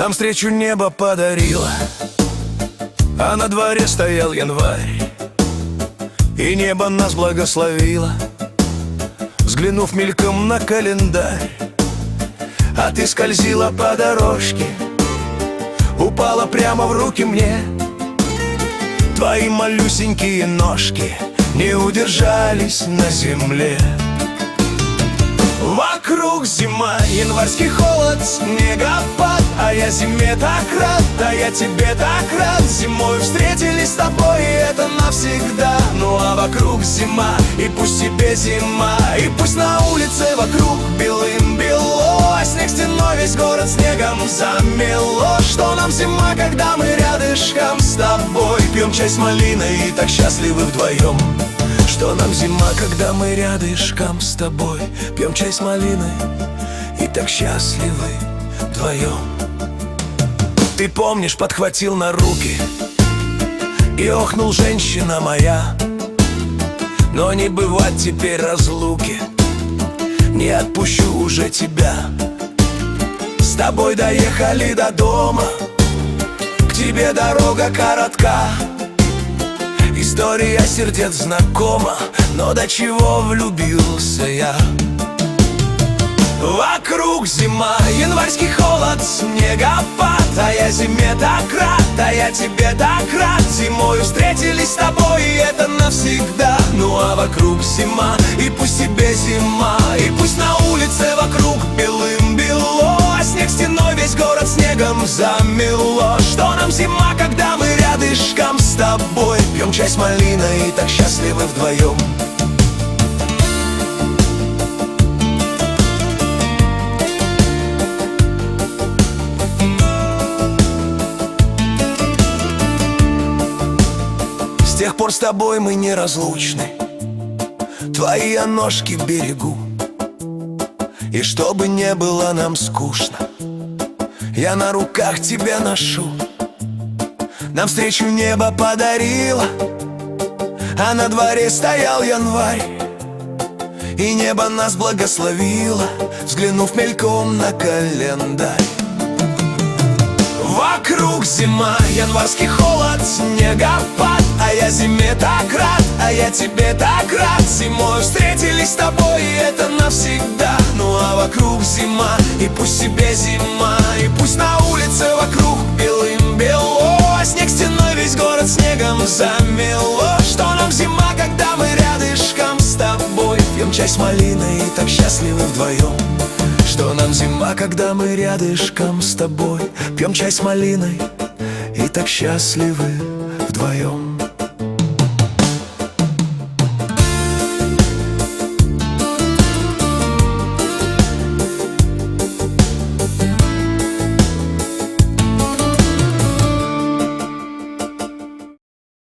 Нам встречу небо подарило, а на дворе стоял январь, и небо нас благословило, взглянув мельком на календарь. А ты скользила по дорожке, упала прямо в руки мне. Твои малюсенькие ножки не удержались на земле. Вокруг зима, январский холод, снегопад, а я зиме так рад, а я тебе так рад. Зимой встретились с тобой, и это навсегда. Ну а вокруг зима, и пусть тебе зима, и пусть на улице вокруг белым-бело, а снег стеной весь город снегом замело. Что нам зима, когда мы рядышком с тобой пьем чай с малиной и так счастливы вдвоем? Что нам зима, когда мы рядышком с тобой пьем чай с малиной и так счастливы вдвоем? Ты помнишь, подхватил на руки и охнул, женщина моя. Но не бывать теперь разлуки, не отпущу уже тебя. С тобой доехали до дома, к тебе дорога коротка. История сердец знакома, но до чего влюбился я. Вокруг зима, январский холод, снегопад, а я зиме так рад, а я тебе так рад. Зимой встретились с тобой, и это навсегда. Ну а вокруг зима, и пусть тебе зима, и пусть на улице вокруг белым-бело, а снег стеной весь город снегом замело. Что нам зима, когда мы рядышком с тобой пьем чай с малиной и так счастливы вдвоем? С тех пор с тобой мы неразлучны, твои я ножки берегу. И чтобы не было нам скучно, я на руках тебя ношу. Нам встречу небо подарило, а на дворе стоял январь, и небо нас благословило, взглянув мельком на календарь. Вокруг зима, январский холод, снегопад, а я зиме так рад, а я тебе так рад. Зимой встретились с тобой, и это навсегда. Ну а вокруг зима, и пусть тебе зима, и пусть на улице вокруг белым-бело, а снег стеной весь город снегом замело. Что нам зима, когда мы рядышком с тобой пьем чай с малиной и так счастливы вдвоем? Что нам зима, когда мы рядышком с тобой пьем чай с малиной и так счастливы вдвоем?